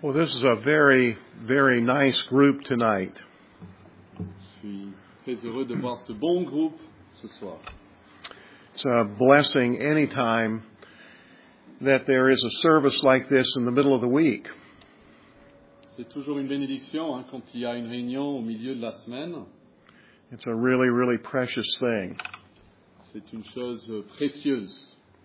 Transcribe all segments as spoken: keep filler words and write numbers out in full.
Well, this is a very, very nice group tonight. Je suis très heureux de voir ce bon groupe ce soir. It's a blessing anytime that there is a service like this in the middle of the week. C'est toujours une bénédiction hein, quand il y a une réunion au milieu de la semaine. It's a really, really precious thing. C'est une chose euh, précieuse.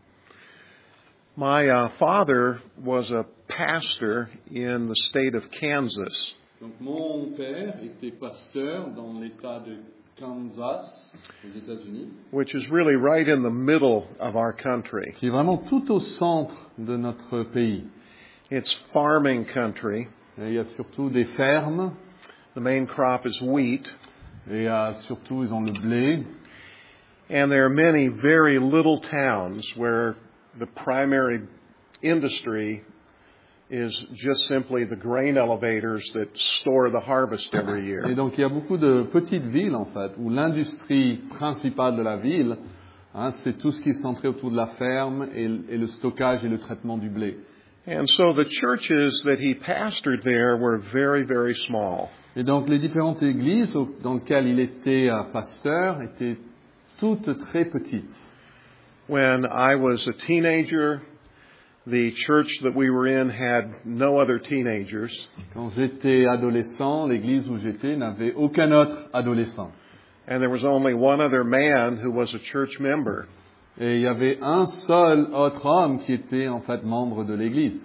My uh, father was a pastor in the state of Kansas. Donc mon père était pasteur dans l'État de Kansas, aux États-Unis. Which is really right in the middle of our country. Qui est vraiment tout au centre de notre pays. It's farming country. Et il y a surtout des fermes. The main crop is wheat. Et euh, surtout ils ont le blé. And there are many very little towns where the primary industry is just simply the grain elevators that store the harvest every year. Et donc il y a beaucoup de petites villes en fait où l'industrie principale de la ville, hein, c'est tout ce qui est centré autour de la ferme et, et le stockage et le traitement du blé. And so the churches that he pastored there were very, very small. Et donc les différentes églises dans lesquelles il était pasteur étaient toutes très petites. When I was a teenager, the church that we were in had no other teenagers. Quand j'étais adolescent, l'église où j'étais n'avait aucun autre adolescent. And there was only one other man who was a church member. Et il y avait un seul autre homme qui était en fait membre de l'église.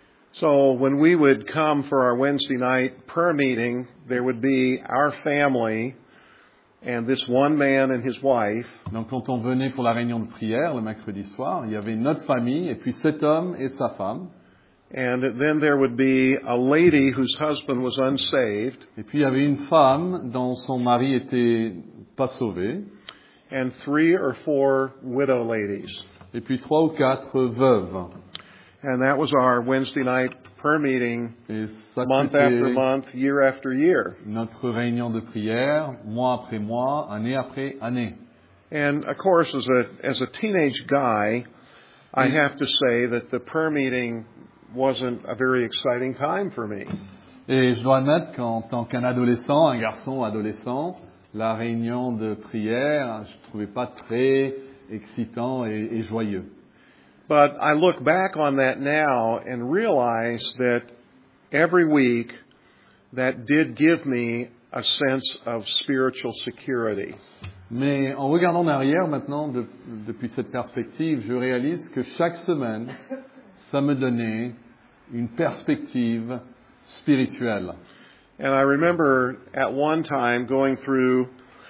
So when we would come for our Wednesday night prayer meeting, there would be our family and this one man and his wife. Donc quand on venait pour la réunion de prière le mercredi soir, il y avait notre famille et puis cet homme et sa femme. And then there would be a lady whose husband was unsaved. Et puis il y avait une femme dont son mari était pas sauvé. And three or four widow ladies. Et puis trois ou quatre veuves. And that was our Wednesday night prayer meeting, et ça, month after month, year after year. Notre réunion de prière, mois après mois, année après année. And of course, as a as a teenage guy, I have to say that the prayer meeting wasn't a very exciting time for me. Et je dois admettre qu'en tant qu'un adolescent, un garçon adolescent, la réunion de prière, je trouvais pas très excitant et, et joyeux. But I look back on that now and realize that every week that did give me a sense of spiritual security. Mais en regardant en arrière maintenant, de, depuis cette perspective, je réalise que chaque semaine, ça me donnait une perspective spirituelle. And I remember at one time going through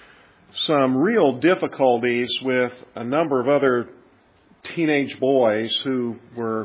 some real difficulties with a number of other teenage boys who were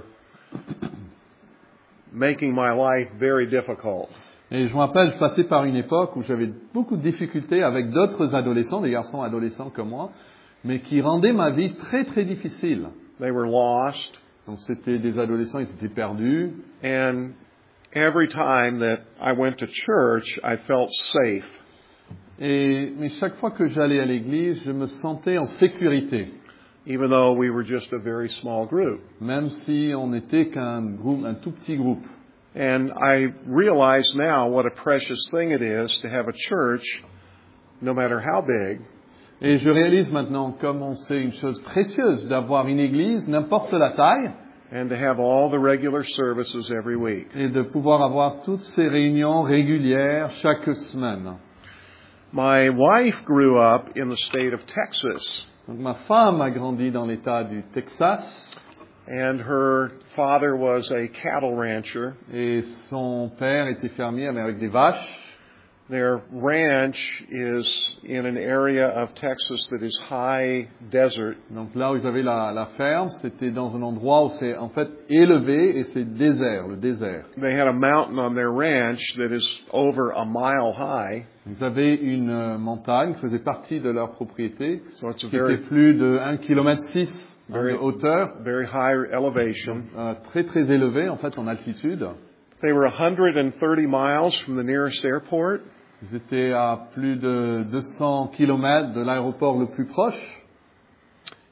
making my life very difficult. Et je me rappelle, je passais par une époque où j'avais beaucoup de difficultés avec d'autres adolescents, des garçons adolescents comme moi, mais qui rendaient ma vie très très difficile. They were lost. Donc c'était des adolescents, ils étaient perdus. And every time that I went to church, I felt safe. Et mais chaque fois que j'allais à l'église, je me sentais en sécurité. Even though we were just a very small group. Même si on n'était qu'un groupe, un tout petit groupe. And I realize now what a precious thing it is to have a church, no matter how big. Et je réalise maintenant comment c'est une chose précieuse d'avoir une église, n'importe la taille. And to have all the regular services every week. Et de pouvoir avoir toutes ces réunions régulières chaque semaine. My wife grew up in the state of Texas. Donc ma femme a grandi dans l'État du Texas. And her father was a cattle rancher. Et son père était fermier avec des vaches. Their ranch is in an area of Texas that is high desert. Donc là où ils avaient la, la ferme, c'était dans un endroit où c'est en fait élevé et c'est désert, le désert. They had a mountain on their ranch that is over a mile high. Ils avaient une euh, montagne qui faisait partie de leur propriété, so it's a qui very, était plus de un virgule six kilomètre very, de hauteur, very high elevation. euh, très très élevé en fait en altitude. They were one hundred thirty miles from the nearest airport. Ils étaient à plus de deux cents kilomètres de l'aéroport le plus proche.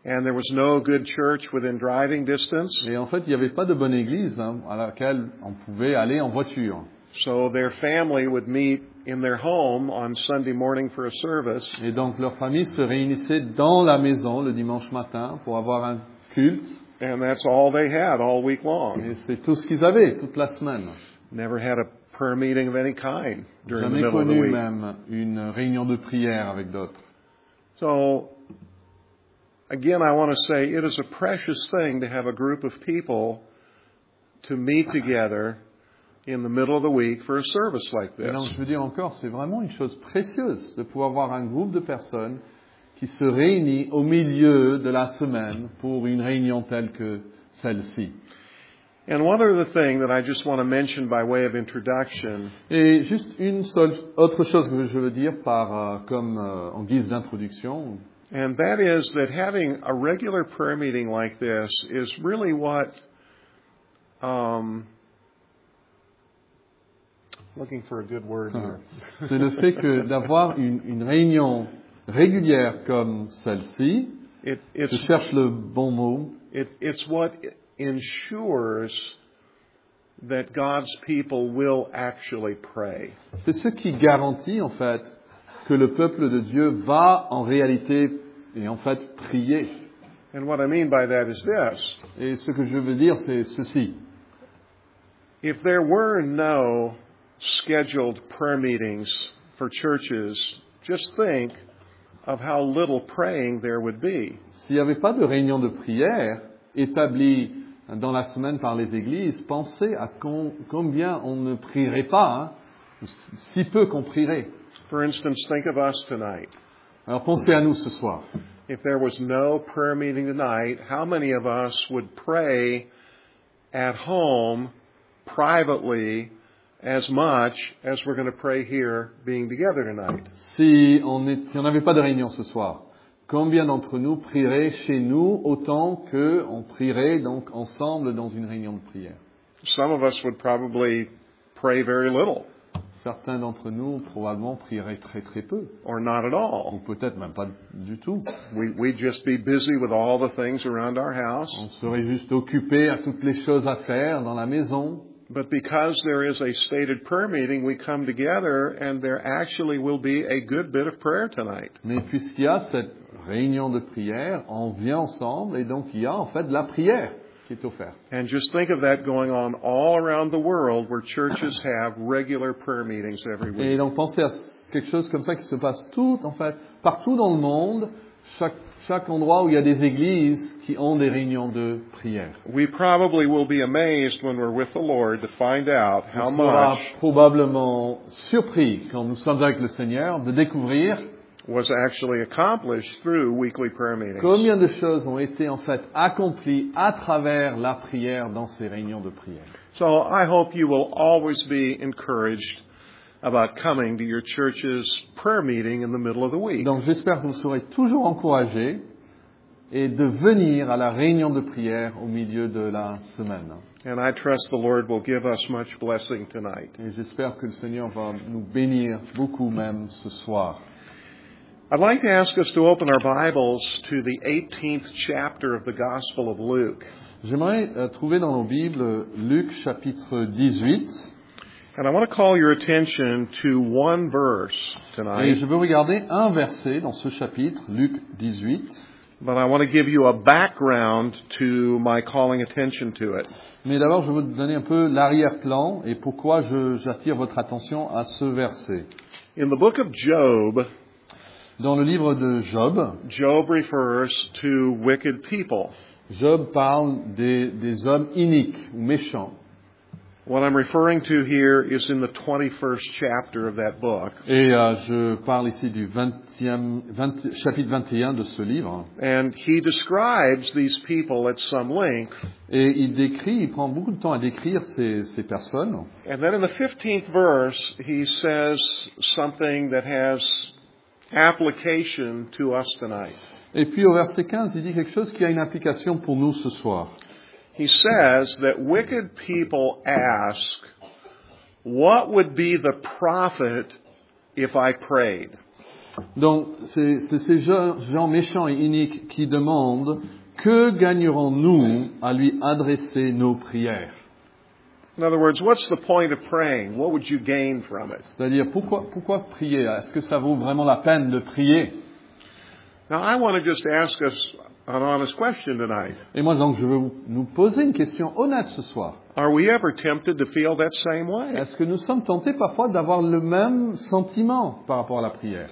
And there was no good church within driving distance. Et en fait, il n'y avait pas de bonne église hein, à laquelle on pouvait aller en voiture. So their family would meet in their home on Sunday morning for a service. Et donc leur famille se réunissait dans la maison le dimanche matin pour avoir un culte. And that's all they had all week long. Et c'est tout ce qu'ils avaient toute la semaine. Never had a prayer meeting of any kind during the Jamais middle of the connu week. même une réunion de prière avec d'autres. So, again, I want to say it is a precious thing to have a group of people to meet together in the middle of the week for a service like Et donc, this. je veux dire encore, c'est vraiment une chose précieuse de pouvoir avoir un groupe de personnes qui se réunit au milieu de la semaine pour une réunion telle que celle-ci. And one other thing that I just want to mention by way of introduction Et juste une seule autre chose que je veux dire par euh, comme euh, en guise d'introduction, And that is that having a regular prayer meeting like this is really what, um, looking for a good word here. c'est le fait que d'avoir une, une réunion régulière comme celle-ci, It, je it's, cherche le bon mot, it, it's what ensures that God's people will actually pray. c'est ce qui garantit en fait que le peuple de Dieu va en réalité et en fait prier. And what I mean by that is this. Et ce que je veux dire, c'est ceci. If there were no scheduled prayer meetings for churches, just think of how little praying there would be. S'il n'y avait pas de réunion de prière établie dans la semaine par les églises, pensez à com- combien on ne prierait pas, hein, si peu qu'on prierait. For instance, think of us tonight. Alors pensez à nous ce soir. If there was no prayer meeting tonight, how many of us would pray at home privately as much as we're going to pray here being together tonight? Si on est- si on n'avait pas de réunion ce soir, combien d'entre nous prieraient chez nous autant qu'on prierait donc ensemble dans une réunion de prière? Some of us would probably pray very little Certains d'entre nous probablement prieraient très très peu, or not at ou all. peut-être même pas du tout. We, we'd just be busy with all the things around our house. On serait juste occupé à toutes les choses à faire dans la maison. But because there is a stated prayer meeting, we come together and there actually will be a good bit of prayer tonight. Mais puisqu'il y a cette réunion de prière, on vient ensemble et donc il y a en fait de la prière qui est offerte. And just think of that going on all around the world where churches have regular prayer meetings every Et week. donc pensez à quelque chose comme ça qui se passe tout, en fait, partout dans le monde, chaque, chaque endroit où il y a des églises qui ont des réunions de prière. We probably will be amazed when we're with the Lord to find out how On sera much probablement surpris quand nous sommes avec le Seigneur de découvrir was actually accomplished through weekly prayer meetings. combien de choses ont été en fait accomplies à travers la prière dans ces réunions de prière. So I hope you will always be encouraged about coming to your church's prayer meeting in the middle of the week. Donc j'espère que vous serez toujours encouragés et de venir à la réunion de prière au milieu de la semaine. And I trust the Lord will give us much blessing tonight. Et j'espère que le Seigneur va nous bénir beaucoup même ce soir. I'd like to ask us to open our Bibles to the eighteenth chapter of the Gospel of Luke. J'aimerais euh, trouver dans nos Bibles Luc chapitre dix-huit. And I want to call your attention to one verse Et tonight, je veux regarder un verset dans ce chapitre, Luc dix-huit. but I want to give you a background to my calling attention to it. Mais d'abord, je veux vous donner un peu l'arrière-plan et pourquoi je- j'attire votre attention à ce verset. In the book of Job, Dans le livre de Job, Job refers to wicked people. Job parle des, des hommes iniques ou méchants. What I'm referring to here is in the twenty-first chapter of that book. Et euh, je parle ici du vingtième, vingt, chapitre vingt et un de ce livre. And he describes these people at some length. Et il décrit, il prend beaucoup de temps à décrire ces, ces personnes. And then in the fifteenth verse, he says something that has application to us tonight. Et puis au verset quinze, il dit quelque chose qui a une application pour nous ce soir. He says that wicked people ask, what would be the profit if I prayed? Donc, c'est c'est ces gens, gens méchants et iniques qui demandent que gagnerons-nous à lui adresser nos prières? In other words, what's the point of praying? What would you gain from it? C'est-à-dire, pourquoi, pourquoi prier? Est-ce que ça vaut vraiment la peine de prier? Now, I want to just ask us an honest question tonight. Et moi, donc, je veux nous poser une question honnête ce soir. Are we ever tempted to feel that same way? Est-ce que nous sommes tentés parfois d'avoir le même sentiment par rapport à la prière?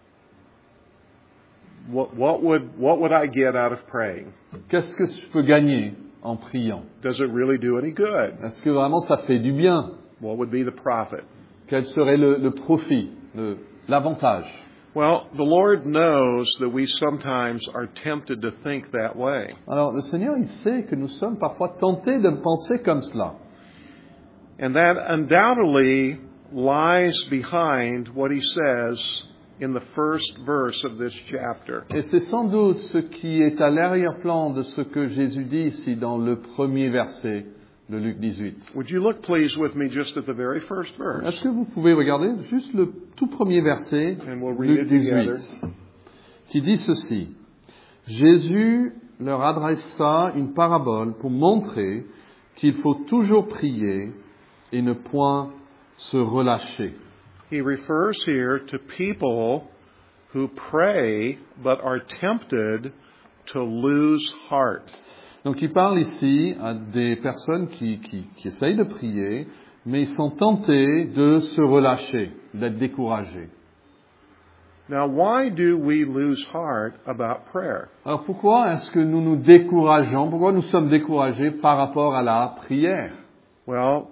What, what would what would I get out of praying? Qu'est-ce que je peux gagner en priant? Does it really do any good? Est-ce que vraiment ça fait du bien? What would be the profit? Quel serait le, le profit, le- l'avantage? Well, the Lord knows that we sometimes are tempted to think that way. Alors, le Seigneur, il sait que nous sommes parfois tentés de penser comme cela. And that undoubtedly lies behind what he says in the first verse of this chapter. Et c'est sans doute ce qui est à l'arrière-plan de ce que Jésus dit ici dans le premier verset de Luc dix-huit. Would you look please with me just at the very first verse? Est-ce que vous pouvez regarder juste le tout premier verset, And we'll read Luc it dix-huit, together. qui dit ceci. Jésus leur adressa une parabole pour montrer qu'il faut toujours prier et ne point se relâcher. He refers here to people who pray but are tempted to lose heart. Donc il parle ici à des personnes qui, qui, qui essayent de prier, mais ils sont tentés de se relâcher, d'être découragés. Now, why do we lose heart about prayer? Alors pourquoi est-ce que nous nous décourageons? Pourquoi nous sommes découragés par rapport à la prière? Well,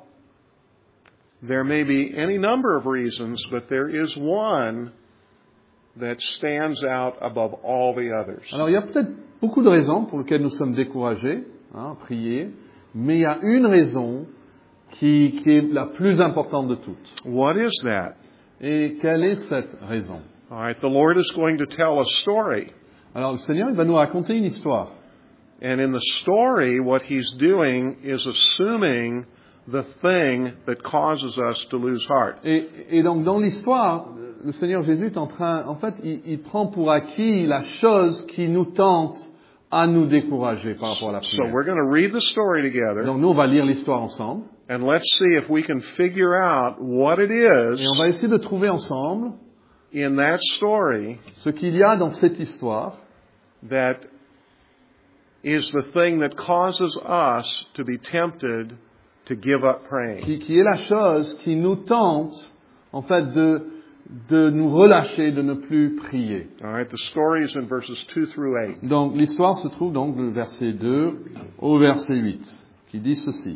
there may be any number of reasons, but there is one that stands out above all the others. Alors il y a peut-être beaucoup de raisons pour lesquelles nous sommes découragés hein, à prier, mais il y a une raison qui, qui est la plus importante de toutes. What is that? Et quelle est cette raison? All right, the Lord is going to tell a story. Alors le Seigneur il va nous raconter une histoire. And in the story, what he's doing is assuming the thing that causes us to lose heart. Et, et donc dans l'histoire, le Seigneur Jésus est en train, en fait, il, il prend pour acquis la chose qui nous tente à nous décourager par rapport à la So prière. we're going to read the story together, Donc nous, on va lire l'histoire ensemble and let's see if we can figure out what it et on is va essayer de trouver ensemble in that story ce qu'il y a dans cette histoire that is the thing that causes us to be tempted to give up praying. qui, qui est la chose qui nous tente, en fait, de, de nous relâcher, de ne plus prier. All right, the story is in verses two through eight. Donc l'histoire se trouve donc du verset deux au verset huit, qui dit ceci.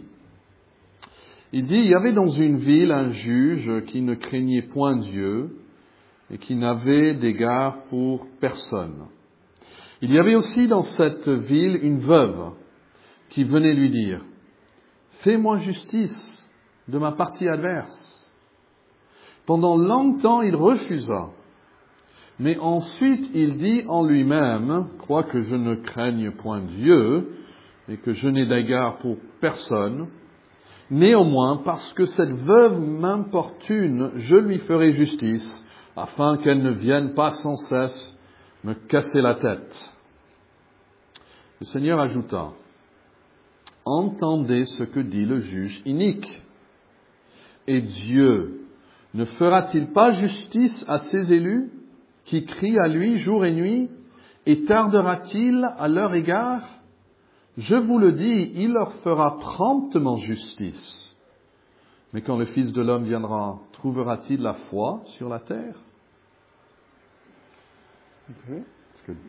Il dit, il y avait dans une ville un juge qui ne craignait point Dieu et qui n'avait d'égard pour personne. Il y avait aussi dans cette ville une veuve qui venait lui dire, « Fais-moi justice de ma partie adverse. » Pendant longtemps, il refusa. Mais ensuite, il dit en lui-même, « Quoique je ne craigne point Dieu et que je n'ai d'égard pour personne, néanmoins, parce que cette veuve m'importune, je lui ferai justice, afin qu'elle ne vienne pas sans cesse me casser la tête. » Le Seigneur ajouta, « Entendez ce que dit le juge inique. Et Dieu ne fera-t-il pas justice à ses élus qui crient à lui jour et nuit, et tardera-t-il à leur égard? Je vous le dis, il leur fera promptement justice. Mais quand le Fils de l'homme viendra, trouvera-t-il la foi sur la terre? » That's good.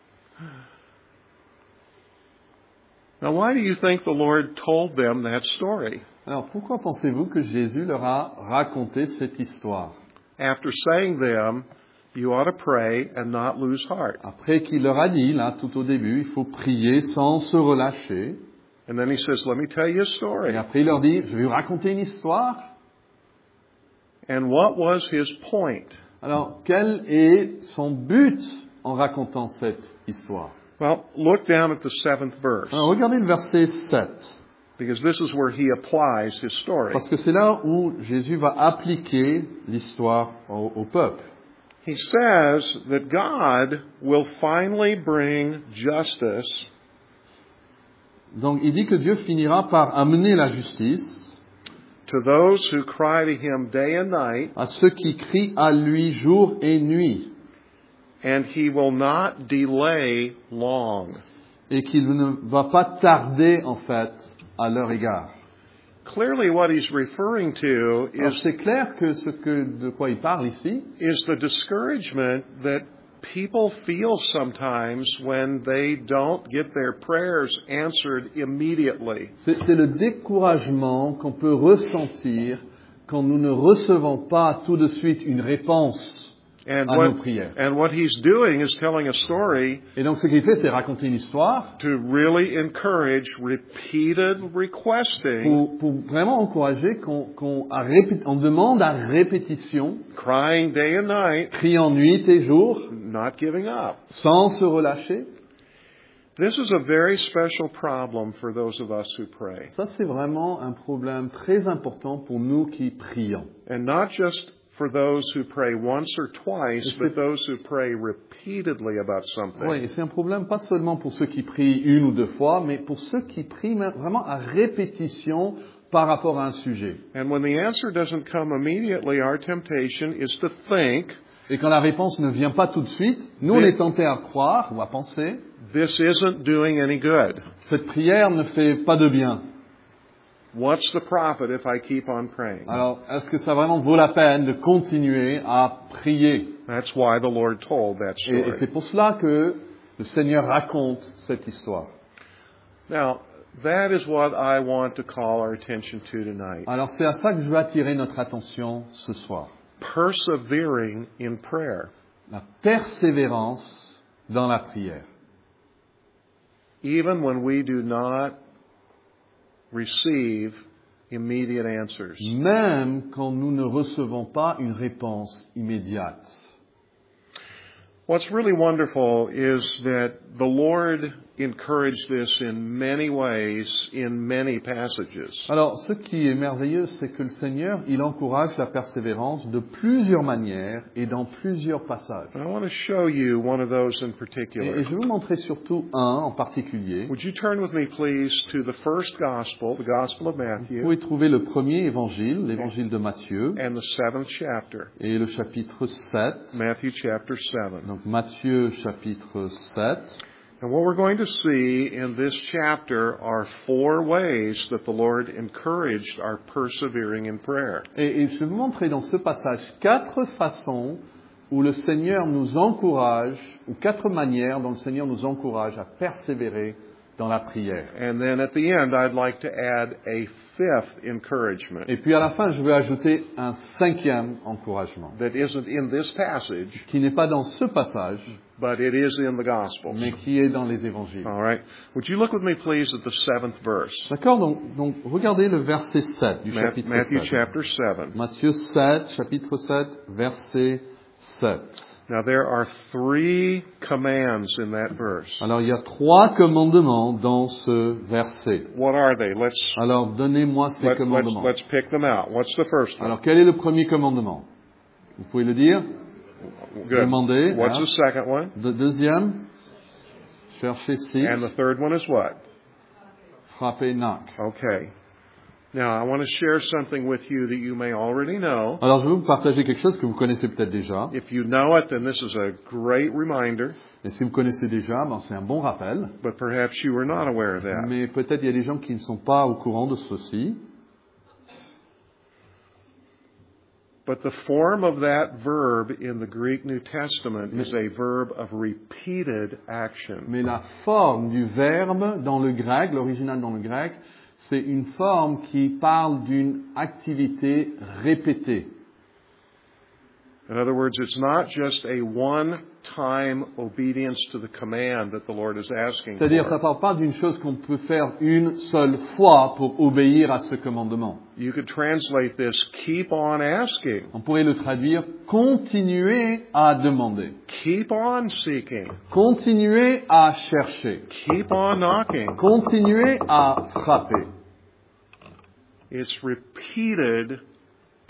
Now, why do you think the Lord told them that story? Alors, pourquoi pensez-vous que Jésus leur a raconté cette histoire? After saying them, you ought to pray and not lose heart. Après qu'il leur a dit, là, tout au début, il faut prier sans se relâcher. And then he says, let me tell you a Et story. après, il leur dit, je vais vous raconter une histoire. And what was his point? Alors, quel est son but en racontant cette histoire? Well, look down at the seventh verse, Alors, regardez le verset sept. because this is where he applies his story. Parce que c'est là où Jésus va appliquer l'histoire au, au peuple. He says that God will finally bring justice Donc il dit que Dieu finira par amener la justice to those who cry to him day and night, à ceux qui crient à lui jour et nuit, and he will not delay long. et qu'il ne va pas tarder en fait à leur égard. Clearly what he's referring to Alors is, c'est clair que ce que, de quoi il parle ici, is the discouragement that people feel sometimes when they don't get their prayers answered immediately. c'est, c'est le découragement qu'on peut ressentir quand nous ne recevons pas tout de suite une réponse And à what, nos prières. and what he's doing is telling a story Et donc ce qu'il fait, c'est raconter une histoire to really encourage repeated requesting, pour, pour vraiment encourager qu'on, qu'on à répé- on demande à répétition, crying day and night, criant nuit et jour, not giving up. sans se relâcher. This is a very special problem for those of us who pray. Ça, c'est vraiment un problème très important pour nous qui prions. And not just for those who pray once or twice, but those who pray repeatedly about something. Oui, et c'est un problème pas seulement pour ceux qui prient une ou deux fois, mais pour ceux qui prient vraiment à répétition par rapport à un sujet. And when the answer doesn't come immediately, our temptation is to think, Et quand la réponse ne vient pas tout de suite, nous on est tentés à croire ou à penser, this isn't doing any good. cette prière ne fait pas de bien. What's the profit if I keep on praying? Alors, est-ce que ça vraiment vaut la peine de continuer à prier? That's why the Lord told that Et, et story. c'est pour cela que le Seigneur raconte cette histoire. Now, that is what I want to call our attention to tonight. Alors, c'est à ça que je veux attirer notre attention ce soir. Persevering in prayer. La persévérance dans la prière. Even when we do not receive immediate answers. Même quand nous ne recevons pas une réponse immédiate. What's really wonderful is that the Lord encouraged this in many ways, in many passages. Alors, ce qui est merveilleux, c'est que le Seigneur, il encourage la persévérance de plusieurs manières et dans plusieurs passages. I want to show you one of those in Et, particular. et je vais vous montrer surtout un en particulier. Would you turn with me, please, to the first gospel, the Gospel of Vous Matthew, pouvez trouver le premier évangile, l'évangile de Matthieu, and the seventh chapter, et le chapitre sept. Matthew chapter seven. Donc Matthieu chapitre sept. And what we're going to see in this chapter are four ways that the Lord encouraged our persevering in prayer. Et, et je vais vous montrer dans ce passage quatre façons où le Seigneur nous encourage, ou quatre manières dont le Seigneur nous encourage à persévérer dans la prière. And then at the end, I'd like to add a fifth encouragement Et puis à la fin, je vais ajouter un cinquième encouragement, that isn't in this passage, qui n'est pas dans ce passage, but it is in the Gospels. mais qui est dans les évangiles. All right. Would you look with me, please, at the seventh verse? D'accord, donc, donc regardez le verset sept du Ma- chapitre Matthew sept. chapter seven. Matthieu sept, chapitre sept, verset sept. Now, there are three commands in that verse. Alors il y a trois commandements dans ce verset. What are they? Let's, Alors donnez-moi ces let, let's, commandements. let's pick them out. What's the first one? Alors quel est le premier commandement? Vous pouvez le dire? Good. Demandez. What's hein. the second one? Le deuxième? Cherchez six. And the third one is what? Frappez, knock. Okay. Now, I want to share something with you that you may already know. Alors je vais vous partager quelque chose que vous connaissez peut-être déjà. If you know it, then this is a great reminder, Et si vous connaissez déjà, ben, c'est un bon rappel. but perhaps you were not aware of that. Mais peut-être il y a des gens qui ne sont pas au courant de ceci. But the form of that verb in the Greek New Testament is a verb of repeated action. Mais la forme du verbe dans le grec, l'original dans le grec, c'est une forme qui parle d'une activité répétée. In other words, it's not just a one-time obedience to the command that the Lord is asking C'est-à-dire, ça ne for. parle pas d'une chose qu'on peut faire une seule fois pour obéir à ce commandement. You could translate this, keep on asking, On pourrait le traduire, continuer à demander, keep on seeking, continuer à chercher, keep on knocking. continuer à frapper. It's repeated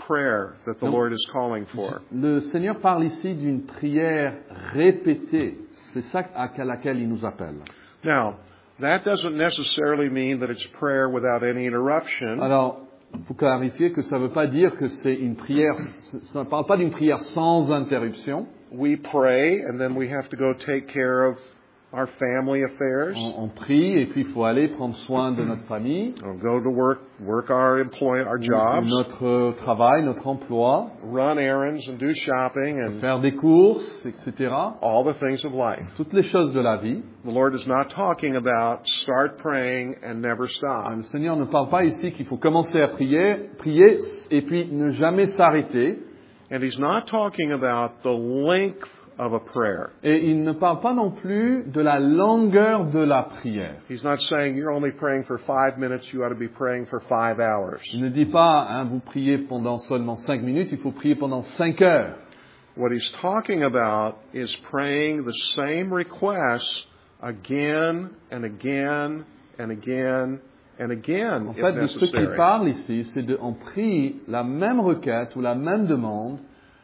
prayer that the Donc, Lord is calling for. Le Seigneur parle ici d'une prière répétée. C'est ça à laquelle il nous appelle. Now, that doesn't necessarily mean that it's prayer without any interruption. Alors, il faut clarifier que ça ne veut pas dire que c'est une prière, ça ne parle pas d'une prière sans interruption. We pray and then we have to go take care of our family affairs. On, on prie et puis il faut aller prendre soin de notre famille, We'll go to work, work our employ, our jobs, notre travail, notre emploi, run errands and do shopping and faire des courses, et cetera. all the things of life. Toutes les choses de la vie. The Lord is not talking about start praying and never stop. Le Seigneur ne parle pas ici qu'il faut commencer à prier, prier et puis ne jamais s'arrêter. And He's not talking about the length of a prayer. Et il ne parle pas non plus de la longueur de la prière. He's not saying you're only praying for five minutes, you ought to be praying for five hours. Il ne dit pas, hein, vous priez pendant seulement cinq minutes, il faut prier pendant cinq heures. What He's talking about is praying the same requests again and again and again and again, En if fait, de ce qu'il necessary. parle ici, c'est de, on prie la même requête ou la même demande,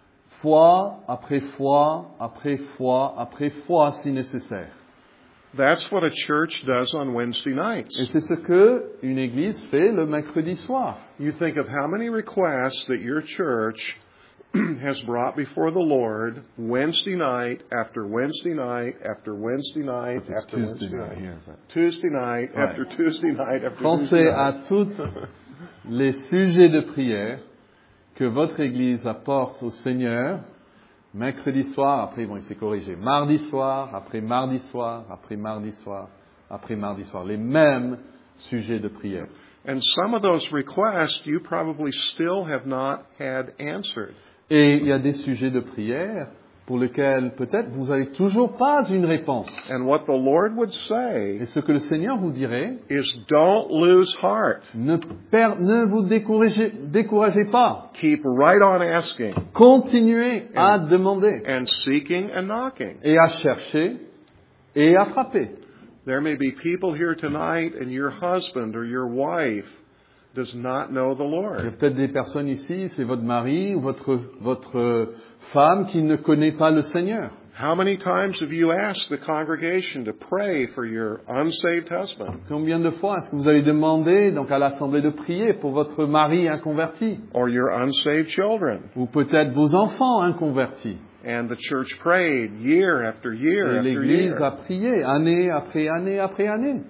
fois après fois, après fois, après fois, si nécessaire. That's what a church does on Wednesday nights. Et c'est ce que une église fait le mercredi soir. You think of how many requests that your church has brought before the Lord Wednesday night after Wednesday night after Wednesday night It's after Tuesday Wednesday night night. here, but- Tuesday night Ouais. after Tuesday night after Tuesday Pensez night. à tous les sujets de prière que votre Église apporte au Seigneur, mercredi soir, après, bon, il s'est corrigé, mardi soir, après mardi soir, après mardi soir, après mardi soir, les mêmes sujets de prière. And some of those requests you probably still have not had answered. Et il y a des sujets de prière pour lesquels peut-être vous n'avez toujours pas une réponse. And what the Lord would say Et ce que le Seigneur vous dirait, is don't lose heart. ne, per- ne vous découragez, découragez pas. Keep right on asking Continuez à demander and seeking and knocking. et à chercher et à frapper. There may be people here tonight and your husband or your wife does not know the Il y a Lord. peut-être des personnes ici, c'est votre mari ou votre, votre femme qui ne connaît pas le Seigneur. How many times have you asked the congregation to pray for your unsaved husband Combien de fois est-ce que vous avez demandé donc à l'assemblée de prier pour votre mari inconverti or your unsaved children? ou peut-être vos enfants inconvertis? And the church prayed year after year Et after l'Église a year. prié année après année après année.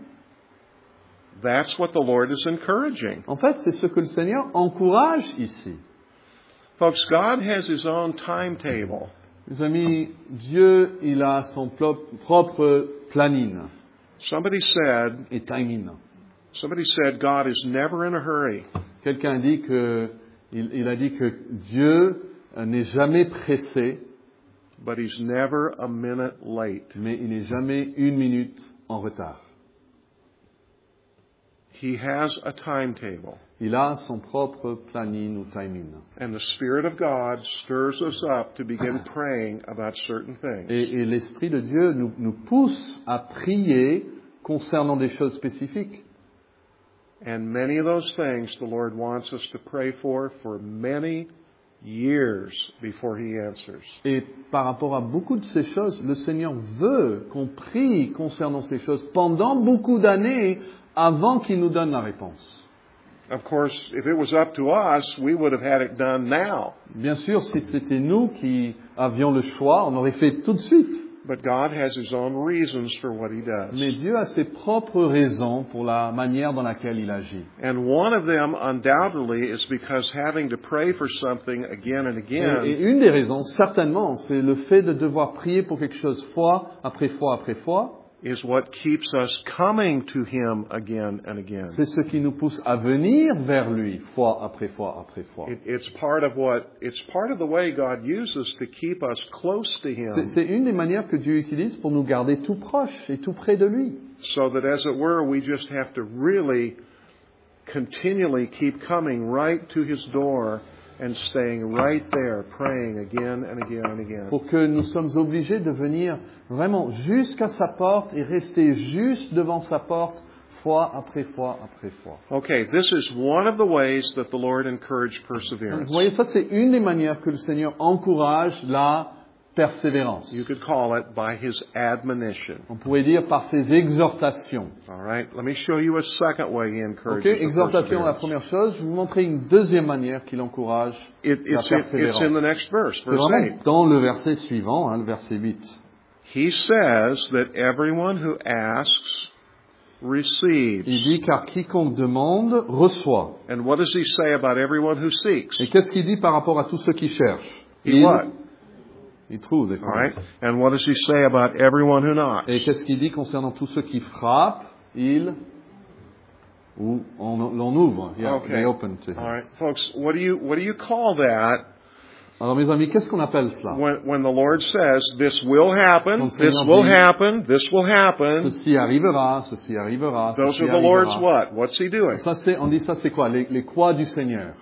That's what the Lord is encouraging. En fait, c'est ce que le Seigneur encourage ici. Folks, God has His own timetable. Mes amis, Dieu, il a son plo- propre planning Somebody said, et timing. somebody said God is never in a hurry. Quelqu'un dit que, il, il a dit que Dieu euh, n'est jamais pressé, But He's never a minute late. mais il n'est jamais une minute en retard. He has a timetable. Il a son propre planning ou timing. And the Spirit of God stirs us up to begin praying about certain things. Et, et l'Esprit de Dieu nous, nous pousse à prier concernant des choses spécifiques. And many of those things the Lord wants us to pray for for many years before He answers. Et par rapport à beaucoup de ces choses, le Seigneur veut qu'on prie concernant ces choses pendant beaucoup d'années avant qu'il nous donne la réponse. Of course, if it was up to us, we would have had it done now. Bien sûr, si c'était nous qui avions le choix, on aurait fait tout de suite. But God has His own reasons for what He does. Mais Dieu a ses propres raisons pour la manière dans laquelle il agit. And one of them, undoubtedly, is because having to pray for something again and Et, again et une des raisons, certainement, c'est le fait de devoir prier pour quelque chose fois après fois après fois. is what keeps us coming to Him again and again. C'est ce qui nous pousse à venir vers lui fois après fois après fois. It, it's part of what, it's part of the way God uses to keep us close to C'est, Him, c'est une des manières que Dieu utilise pour nous garder tout proches et tout près de lui. so that as it were, we just have to really continually keep coming right to His door and staying right there, praying again and again and again. Pour que nous sommes obligés de venir vraiment jusqu'à sa porte et rester juste devant sa porte fois après fois après fois. Okay, this is one of the ways that the Lord encouraged Donc, perseverance. vous voyez, ça c'est une des manières que le Seigneur encourage la persévérance. You could call it by His admonition. On pourrait dire par ses exhortations. All right, let me show you a second way He Ok, encourages the exhortation, la perseverance. première chose. Je vais vous montrer une deuxième manière qu'il encourage It, la it's, it, persévérance. it's in the next verse, C'est verse vraiment eight. dans le verset suivant, hein, le verset huit. He says that everyone who asks receives. Il dit car quiconque demande reçoit. And what does He say about everyone who seeks? Et qu'est-ce qu'il dit par rapport à tous ceux qui cherchent? He what? il trouve des All right, femmes. and what does He say about everyone who knocks? Et qu'est-ce qu'il dit concernant tous ceux qui frappent? Il ou on, l'on ouvre. Yeah, Okay. they open to him. All right, folks, what do you what do you call that Alors mes amis, qu'est-ce qu'on appelle cela? when when the Lord says this will happen, Quand le this Seigneur will dit, happen, this will happen? Ceci arrivera, ceci arrivera, Those ceci are the Lord's arrivera. what? What's He doing? Ça c'est, on dit ça c'est quoi? Les, les quoi du Seigneur.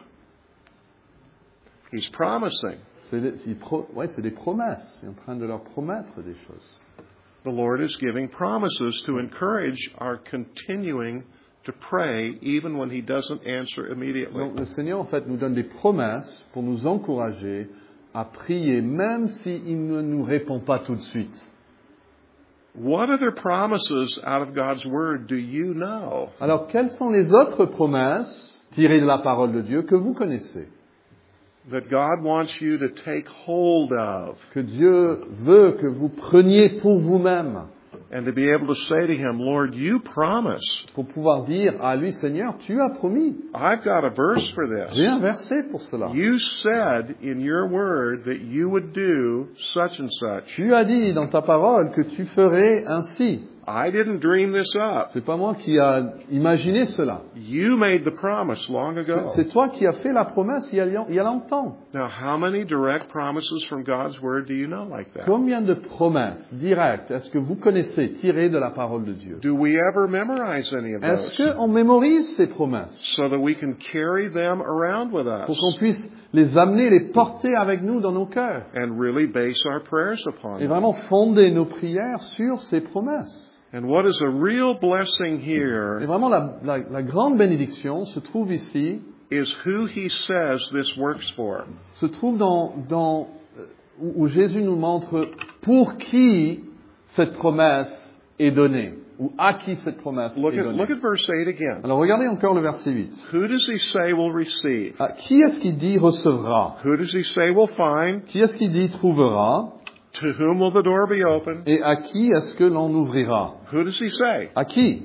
He's promising. C'est des, c'est pro, ouais, c'est des promesses. Il est en train de leur promettre des choses. The Lord is giving promises to encourage our continuing to pray even when He doesn't answer immediately. Donc le Seigneur en fait nous donne des promesses pour nous encourager à prier même s'il ne nous répond pas tout de suite. What other promises out of God's Word do you know? Alors quelles sont les autres promesses tirées de la parole de Dieu que vous connaissez? That God wants you to take hold of Que Dieu veut que vous preniez pour vous-même, and to be able to say to Him, Lord, you promised. pour pouvoir dire à lui, Seigneur, tu as promis. I've got a verse for J'ai this. un verset pour cela. You said in your Word that you would do such and such. Tu as dit dans ta parole que tu ferais ainsi. I didn't dream this up. C'est pas moi qui a imaginé cela. You made the promise long ago. C'est toi qui as fait la promesse il y a, il y a longtemps. Now, how many direct promises from God's Word do you know like that? Combien de promesses directes est-ce que vous connaissez tirées de la parole de Dieu? Do we ever memorize any of Est-ce those qu'on mémorise ces promesses so that we can carry them around with pour qu'on us puisse les amener, les porter avec nous dans nos cœurs and really base our prayers upon et them? vraiment fonder nos prières sur ces promesses? And what is a real blessing Et here vraiment, la, la, la grande bénédiction se trouve ici, is who He says this works for. se trouve dans, dans euh, où où Jésus nous montre pour qui cette promesse est donnée, ou à qui cette promesse Look est at, donnée. look at verse eight again. Alors regardez encore le verset huit. Who does He say will receive? Ah, qui est-ce qui dit recevra? Who does He say will find? Qui est-ce qui dit trouvera? To whom will the door be open? Et à qui est-ce que l'on ouvrira? Who does He say? À qui?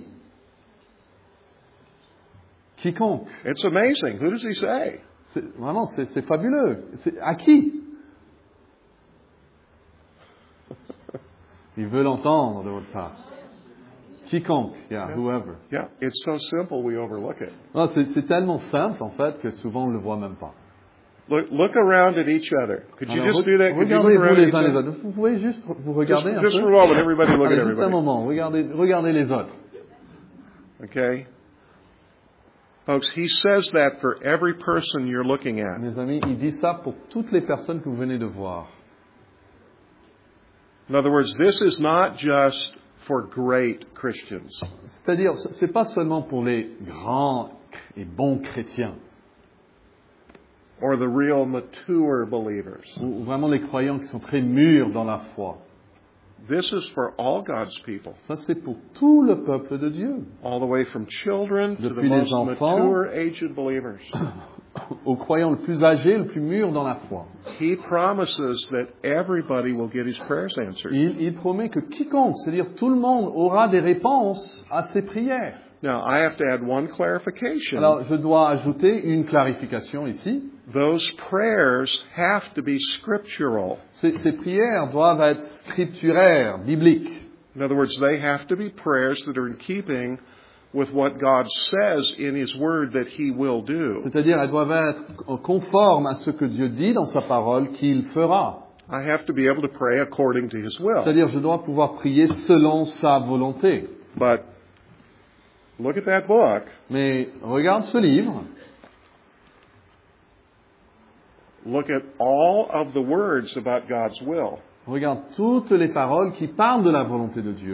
Quiconque. It's amazing. Who does He say? C'est, vraiment, c'est, c'est fabuleux. C'est, à qui? Il veut l'entendre de votre part. Quiconque, yeah, whoever. Yeah, it's so simple we overlook it. Non, c'est, c'est tellement simple en fait que souvent on ne le voit même pas. Look, look around at each other. Could you Alors, just do that? Could you look regardez-vous around at les each uns les other? autres. Vous pouvez juste vous regarder Just, un just peu. for a moment, everybody look Allez, at juste un everybody. moment, regardez, regardez les autres. Okay? Folks, He says that for every person you're looking at. Mes amis, il dit ça pour toutes les personnes que vous venez de voir. In other words, this is not just for great Christians. C'est-à-dire, c'est pas seulement pour les grands et bons chrétiens, Or the real mature believers. ou vraiment les croyants qui sont très mûrs dans la foi. This is for all God's people. Ça, c'est pour tout le peuple de Dieu, All the way from children to the Depuis les most enfants. mature, aged believers. aux croyants le plus âgés, le plus mûrs dans la foi. He promises that everybody will get his prayers answered. Il, il promet que quiconque, c'est-à-dire tout le monde, aura des réponses à ses prières. Now, I have to add one clarification. Alors, je dois ajouter une clarification ici. Those prayers have to be scriptural. Ces, ces prières doivent être scripturaires, bibliques. In other words, they have to be prayers that are in keeping with what God says in His Word that He will do. C'est-à-dire, elles doivent être conformes à ce que Dieu dit dans sa parole qu'il fera. I have to be able to pray according to His will. C'est-à-dire, je dois pouvoir prier selon sa volonté. But look at that book. Mais regarde ce livre. Look at all of the words about God's will. Regarde toutes les paroles qui parlent de la volonté de Dieu.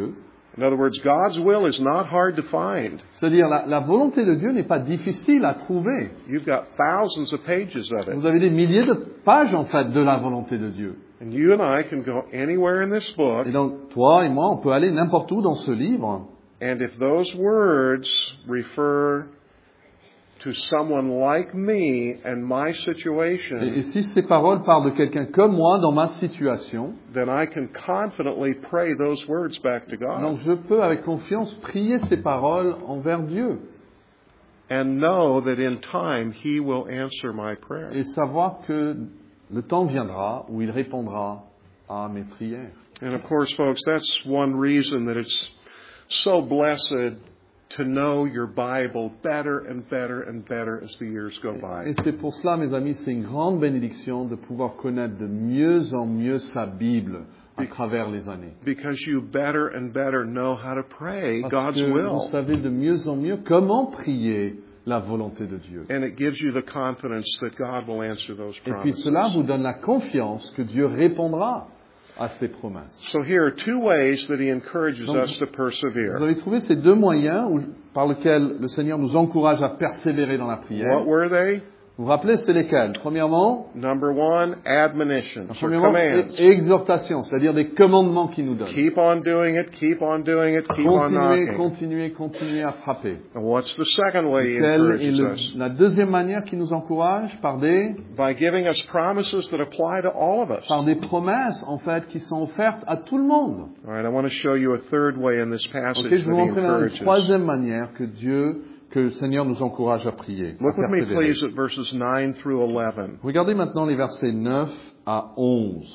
In other words, God's will is not hard to find. C'est-à-dire, la, la volonté de Dieu n'est pas difficile à trouver. You've got thousands of pages of Vous it. avez des milliers de pages, en fait, de la volonté de Dieu. And you and I can go anywhere in this book, Et donc, toi et moi, on peut aller n'importe où dans ce livre. and if those words refer to someone like me and my Et, situation, et si ces paroles parlent de quelqu'un comme moi dans ma situation, then I can confidently pray those words back to God donc je peux avec confiance prier ces paroles envers Dieu and know that in time He will answer my prayer. et savoir que le temps viendra où il répondra à mes prières. And of course, folks, that's one reason that it's so blessed to know your Bible better and better and better as the years go by. Et c'est pour cela, mes amis, c'est une grande bénédiction de pouvoir connaître de mieux en mieux sa Bible à travers les années. Because you better and better know how to pray Parce God's que vous will. savez de mieux en mieux comment prier la volonté de Dieu. And it gives you the confidence that God will answer those Et puis promises. cela vous donne la confiance que Dieu répondra à ses promesses. So here are two ways that He encourages Donc, us to Vous persevere. avez trouvé ces deux moyens où- par lesquels le Seigneur nous encourage à persévérer dans la prière. What were they? Vous vous rappelez, c'est lesquels? Premièrement, Number one, admonitions or premièrement commands. e- exhortation, c'est-à-dire des commandements qu'il nous donne. Keep on doing it, keep on doing it, keep on Continuez, knocking. continuez, continuez à frapper. And what's the second way He Quelle est encourages le- us? la deuxième manière qui nous encourage? Par des, By giving us promises that apply to all of us. par des promesses, en fait, qui sont offertes à tout le monde. All right, I want to show you a third way in this passage Ok, je vais that vous He montrer maintenant une encourages. troisième manière que Dieu, que le Seigneur nous encourage à prier, à Look with me, persévérer. please, at verses nine through eleven. Regardez maintenant les versets neuf à onze.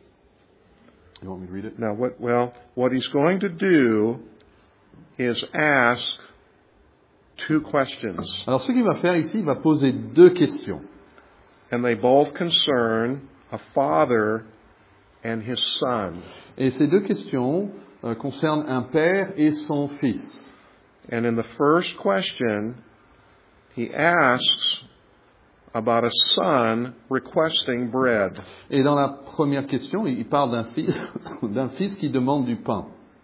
You want me to read it? Now, what, well, what he's going to do is ask two questions, Alors ce qu'il va faire ici, il va poser deux questions. and they both concern a father and his son. Et ces deux questions euh, concernent un père et son fils. And in the first question, he asks about a son requesting bread. Et dans la première question, il parle d'un fils, d'un fils qui demande du pain.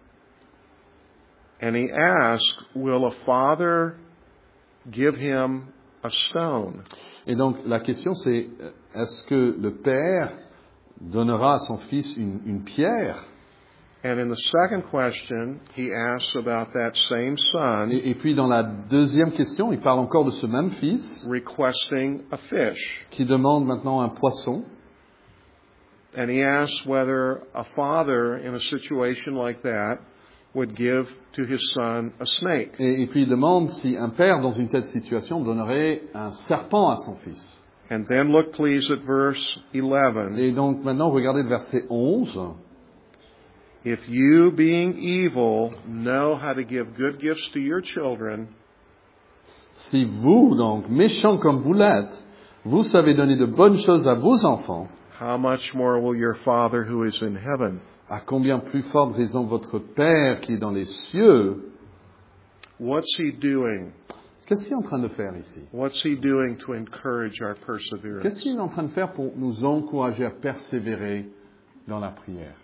And he asks, will a father give him a stone? Et donc la question c'est, euh, est-ce que le père donnera à son fils une, une pierre? And in the second question, he asks about that same son Et, et puis dans la deuxième question, il parle encore de ce même fils requesting a fish. qui demande maintenant un poisson. And he asks whether a father in a situation like that would give to his son a snake. Et, et puis il demande si un père dans une telle situation donnerait un serpent à son fils. And then look please at verse eleven. Et donc maintenant regardez le verset onze. If you, being evil, know how to give good gifts to your children, Si vous, donc, méchants comme vous l'êtes, vous savez donner de bonnes choses à vos enfants, how much more will your Father who is in heaven? à combien plus forte raison votre Père qui est dans les cieux, What's he doing? qu'est-ce qu'il est en train de faire ici? What's he doing to encourage our perseverance? Qu'est-ce qu'il est en train de faire pour nous encourager à persévérer dans la prière?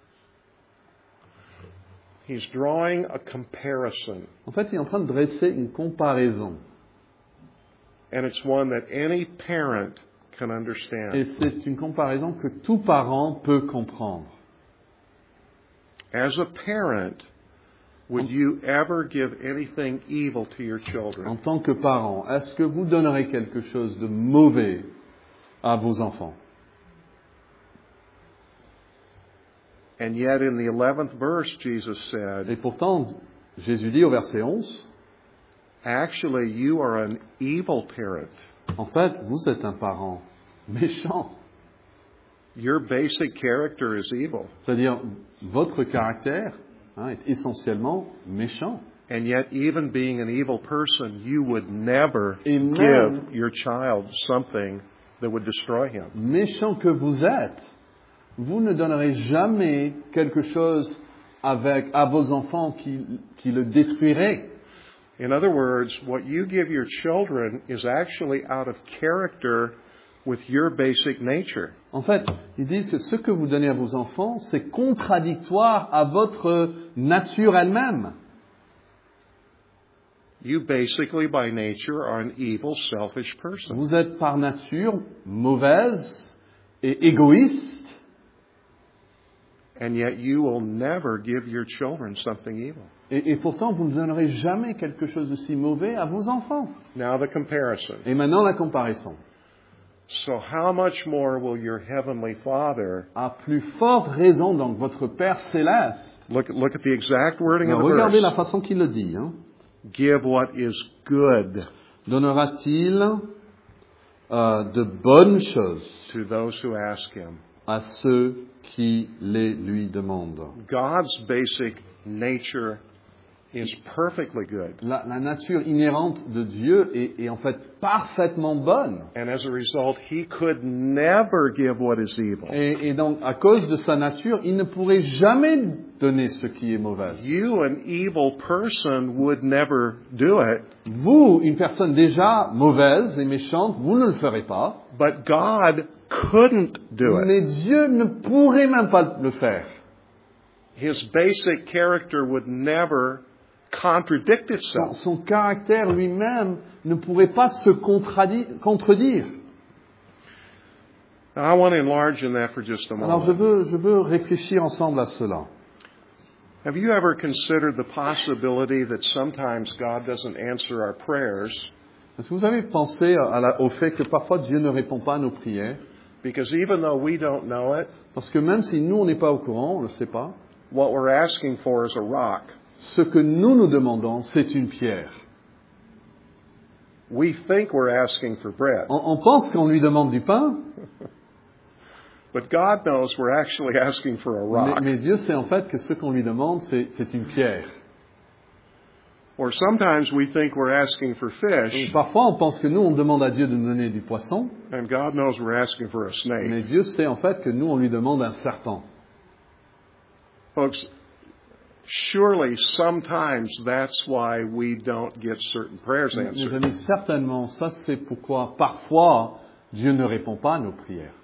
He's drawing a comparison, En fait, il est en train de dresser une comparaison. and it's one that any parent can Et understand. c'est une comparaison que tout parent peut comprendre. As a parent, would you ever give anything evil to your En children? tant que parent, est-ce que vous donnerez quelque chose de mauvais à vos enfants? And yet in the eleventh verse, Jesus said, Et pourtant, Jésus dit au verset onze, actually, you are an evil parent. en fait, vous êtes un parent méchant. Your basic character is evil. C'est-à-dire, votre caractère hein, est essentiellement méchant. And yet, even being an evil person, you would never Et même- give your child something that would destroy him. Méchant que vous êtes, vous ne donnerez jamais quelque chose avec, à vos enfants qui, qui le détruirait. In other words, what you give your children is actually out of character with your basic nature. En fait, ils disent que ce que vous donnez à vos enfants, c'est contradictoire à votre nature elle-même. You basically, by nature, are an evil, selfish person. Vous êtes par nature mauvaise et égoïste, And yet you will never give your children something evil. et, et pourtant vous ne donnerez jamais quelque chose de si mauvais à vos enfants. Now the comparison. Et maintenant la comparaison. So how much more will your heavenly Father, À plus forte raison, donc, votre Père céleste, look, look at the exact wording of the regardez la verse, façon qu'il le dit, hein, give what is good donnera-t-il euh, de bonnes choses to those who ask Him. à ceux qui les lui demandent. God's basic nature is perfectly good. La, la nature inhérente de Dieu est, est en fait parfaitement bonne. And as a result, He could never give what is evil. Et, et donc, à cause de sa nature, il ne pourrait jamais donner ce qui est mauvais. You, an evil person, would never do it. Vous, une personne déjà mauvaise et méchante, vous ne le ferez pas. But God couldn't do it. Mais Dieu ne pourrait même pas le faire. His basic character would never contradict Son, itself. son caractère lui-même ne pourrait pas se contradi- contredire. Now, I want to enlarge in that for just a Alors je moment. veux, je veux réfléchir ensemble à cela. Have you ever considered the possibility that sometimes God doesn't answer our prayers Est-ce que vous avez pensé à la- au fait que parfois Dieu ne répond pas à nos prières? because even though we don't know it, Parce que même si nous, on n'est pas au courant, on ne le sait pas, what we're asking for is a rock. ce que nous nous demandons, c'est une pierre. We think we're asking for bread, On, on pense qu'on lui demande du pain, but God knows we're actually asking for a mais, rock. mais Dieu sait en fait que ce qu'on lui demande, c'est, c'est une pierre. Or sometimes we think we're asking for Et fish, parfois, on pense que nous, on demande à Dieu de nous donner du poisson, and God knows we're asking for a snake. mais Dieu sait en fait que nous, on lui demande un serpent. Folks, surely sometimes that's why we don't get certain prayers Mes answered. amis, certainement, ça c'est pourquoi parfois Dieu ne répond pas à nos prières.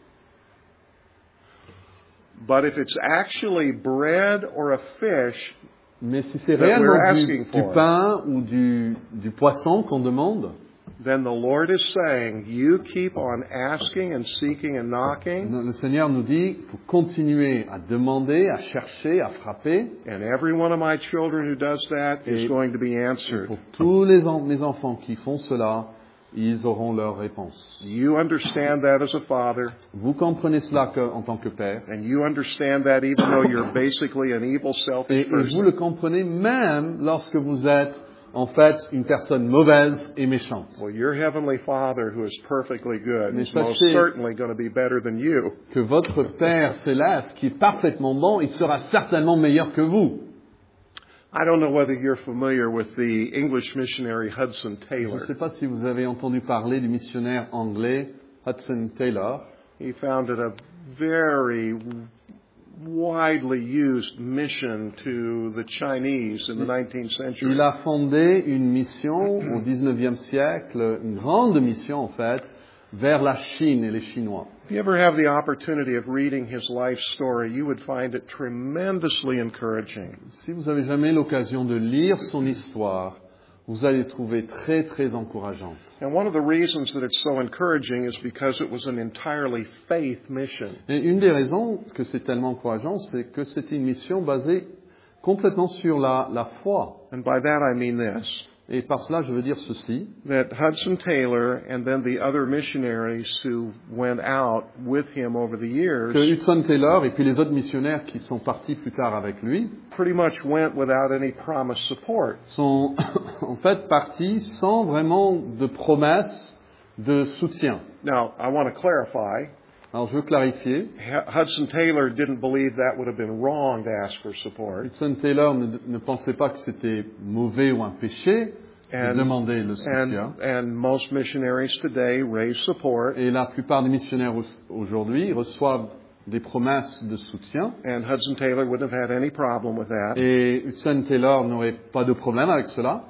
But if it's actually bread or a fish, Mais si c'est That réellement we're du, asking du for. pain ou du, du poisson qu'on demande, then the Lord is saying, you keep on asking and seeking and knocking, le Seigneur nous dit qu'il faut continuer à demander, à chercher, à frapper. and every one of my children who does that is Et- going to be Et answered. pour tous les en- mes enfants qui font cela, ils auront leur réponse. You understand that as a father, Vous comprenez cela que- en tant que père. and you understand that even though you're basically an evil, Et, selfish et vous person. le comprenez même lorsque vous êtes en fait une personne mauvaise et méchante. Well, your heavenly Father, who is perfectly good, Mais is most sachez- certainly going to be better than you. Que votre Père céleste, qui est parfaitement bon, il sera certainement meilleur que vous. I don't know whether you're familiar with the English missionary Hudson Je Taylor. ne sais pas si vous avez entendu parler du missionnaire anglais Hudson Taylor. He founded a very widely used mission to the Chinese in the nineteenth century. Il a fondé une mission au dix-neuvième siècle, une grande mission en fait, vers la Chine et les Chinois. If you ever have the opportunity of reading his life story, you would find it tremendously encouraging. Si vous avez jamais l'occasion de lire son histoire, vous allez trouver très très encourageante. And one of the reasons that it's so encouraging is because it was an entirely faith mission. Et une des raisons que c'est tellement encourageant, c'est que c'est une mission basée complètement sur la, la foi. And by that I mean this, Et par cela, je veux dire ceci, that Hudson Taylor and then the other missionaries who went out with him over the years que Hudson Taylor et puis les autres missionnaires qui sont partis plus tard avec lui pretty much went without any promised support. sont en fait partis sans vraiment de promesse de soutien. Now, I want to clarify, Alors je veux clarifier, H- Hudson Taylor didn't believe that would have been wrong to ask for support. Hudson Taylor ne, ne pensait pas que c'était mauvais ou un péché de And, demander le and, soutien. and most missionaries today raise support, Et la plupart des missionnaires au- aujourd'hui reçoivent des promesses de soutien. and Hudson Taylor wouldn't have had any problem with that. Et Hudson Taylor n'aurait pas de problème avec cela.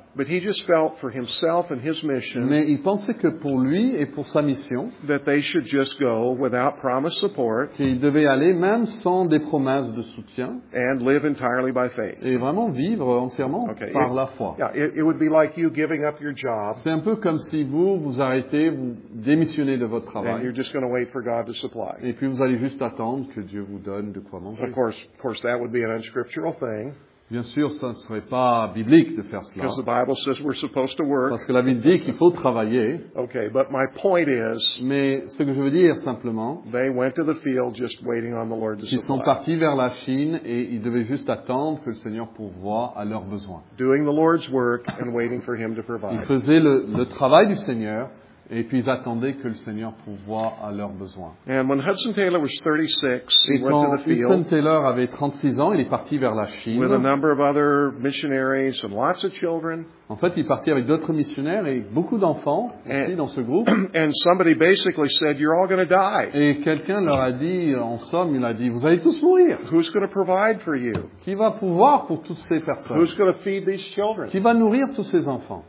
But he just felt for himself and his mission Mais il pensait que pour lui et pour sa mission, that they should just go without promised support qu'il devait aller même sans des promesses de soutien and live entirely by faith. et vraiment vivre entièrement Okay. par It- la foi. Yeah, it, it would be like you giving up your job C'est un peu comme si vous, vous arrêtez, vous démissionnez de votre and travail you're just going to wait for God to supply. et puis vous allez juste attendre que Dieu vous donne de quoi manger. Of course, of course, that would be an unscriptural thing Bien sûr, ça ne serait pas biblique de faire cela, because the Bible says we're supposed to work. parce que la Bible dit qu'il faut travailler. Okay, but my point is, Mais ce que je veux dire simplement, they went to the field just waiting on the Lord to qu'ils sont supply. partis vers la Chine et ils devaient juste attendre que le Seigneur pourvoie à leurs besoins. Doing the Lord's work and waiting for Him to Ils provide. faisaient le, le travail du Seigneur et puis ils attendaient que le Seigneur pourvoie à leurs besoins. And when Hudson Taylor was thirty-six, he Et went quand to the Hudson field Taylor avait trente-six ans, il est parti vers la Chine. with a number of other missionaries and lots of children. En fait, il est parti avec d'autres missionnaires et beaucoup d'enfants aussi dans ce groupe. And somebody basically said, "You're all going to die. Et quelqu'un leur a dit, en somme, il a dit, vous allez tous mourir. Who's going to provide for you? Qui va pouvoir pour toutes ces personnes? Who's going to feed these children?" Qui va nourrir tous ces enfants?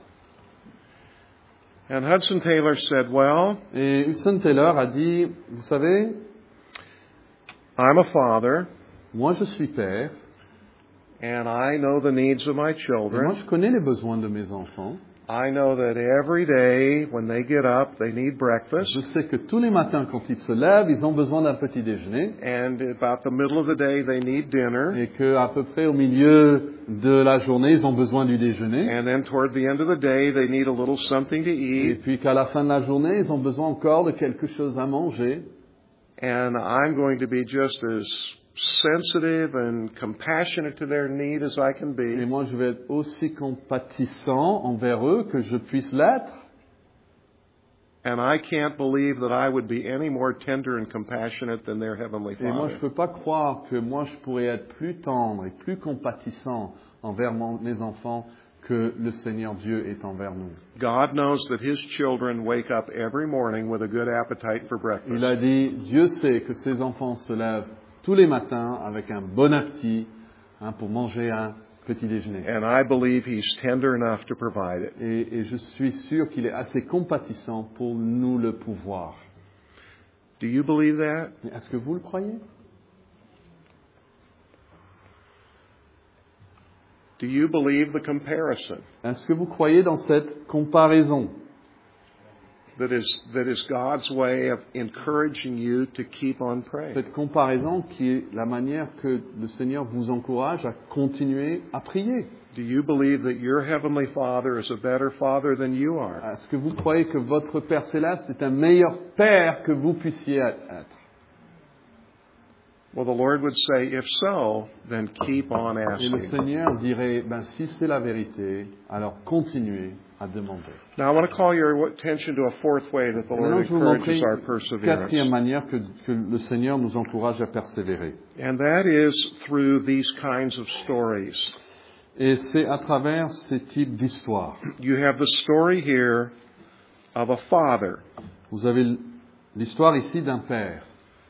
And Hudson Taylor said, "Well, Et Hudson Taylor a dit, vous savez, I'm a father, moi je suis père, and I know the needs of my et moi children. je connais les besoins de mes enfants. I know that every day when they get up, they need breakfast, Je sais que tous les matins quand ils se lèvent, ils ont besoin d'un petit déjeuner. and about the middle of the day, they need dinner, Et qu'à peu près au milieu de la journée, ils ont besoin du déjeuner. and then toward the end of the day, they need a little something to Et eat, puis qu'à la fin de la journée, ils ont besoin encore de quelque chose à manger. and I'm going to be just as sensitive and compassionate to their need as I can Et be. moi, je vais être aussi compatissant envers eux que je puisse l'être. And I can't believe that I would be any more tender and compassionate than their Heavenly Et moi, je Father. ne peux pas croire que moi, je pourrais être plus tendre et plus compatissant envers mon- mes enfants que le Seigneur Dieu est envers nous. God knows that His children wake up every morning with a good appetite for breakfast. Il a dit, Dieu sait que ses enfants se lèvent tous les matins avec un bon appétit hein, pour manger un petit déjeuner. And I believe He's tender enough to provide it. Et, et je suis sûr qu'il est assez compatissant pour nous le pouvoir. Do you believe that? Mais est-ce que vous le croyez? Do you believe the comparison Est-ce que vous croyez dans cette comparaison? that is, that is God's way of encouraging you to keep on praying? Cette comparaison qui est la manière que le Seigneur vous encourage à continuer à prier. Do you believe that your Heavenly Father is a better Father than you are? Est-ce que vous croyez que votre Père Céleste est un meilleur Père que vous puissiez être? Well, the Lord would say, if so, then keep on Et le asking. Seigneur dirait, ben, si c'est la vérité, alors continuez à demander. Now, I want to call your attention to a fourth way that the Maintenant, Lord je vais vous montrer encourages our une perseverance. quatrième manière que, que le Seigneur nous encourage à persévérer. And that is through these kinds of stories. Et c'est à travers ces types d'histoires. You have the story here of a father Vous avez l'histoire ici d'un père.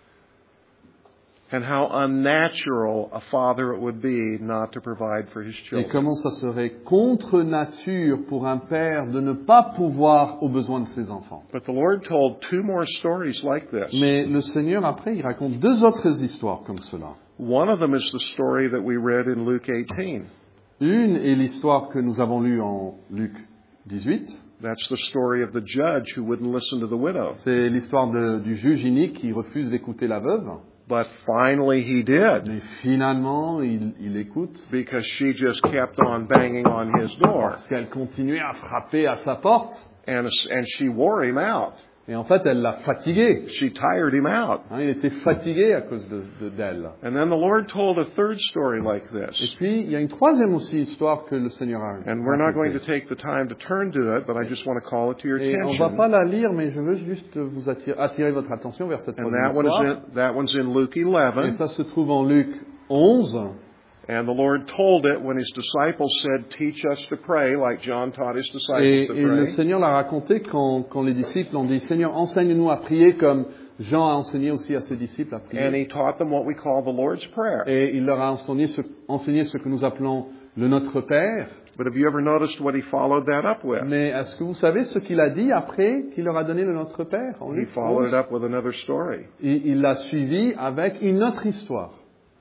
and how unnatural a father it would be not to provide for his Et children. comment ça serait contre nature pour un père de ne pas pouvoir aux besoins de ses enfants. But the Lord told two more stories like this. Mais le Seigneur, après, il raconte deux autres histoires comme cela. One of them is the story that we read in Luke eighteen. Une est l'histoire que nous avons lue en Luc dix-huit. That's the story of the judge who wouldn't listen to the widow. C'est l'histoire de- du juge inique qui refuse d'écouter la veuve. But finally he did, Mais finalement, il, il écoute because she just kept on banging on his door. parce qu'elle continuait à frapper à sa porte. And, and she wore him out. Et en fait, elle l'a fatigué. She tired him out. Hein, il était fatigué à cause de, de- d'elle. And then the Lord told a third story like Et this. puis, il y a une troisième aussi histoire que le Seigneur a And we're not going to racontée. take the time to turn to it, but I just want to call it to your Et on ne va pas attention. la lire, mais je veux juste vous attirer, attirer votre attention vers cette And troisième that one is histoire. in, that one's in Luke Et eleven. ça se trouve en Luc onze. And the Lord told it when his disciples said, teach us to pray, like John taught his disciples Et, to et le pray. Seigneur l'a raconté quand, quand les disciples ont dit, Seigneur, enseigne-nous à prier comme Jean a enseigné aussi à ses disciples à And prier. he taught them what we call the Lord's Prayer. Et il leur a enseigné ce, enseigné ce que nous appelons le Notre Père. But have you ever noticed what he followed that up with? Mais est-ce que vous savez ce qu'il a dit après qu'il leur a donné le Notre Père en He Luc followed it onze? up with another story. Et il l'a suivi avec une autre histoire.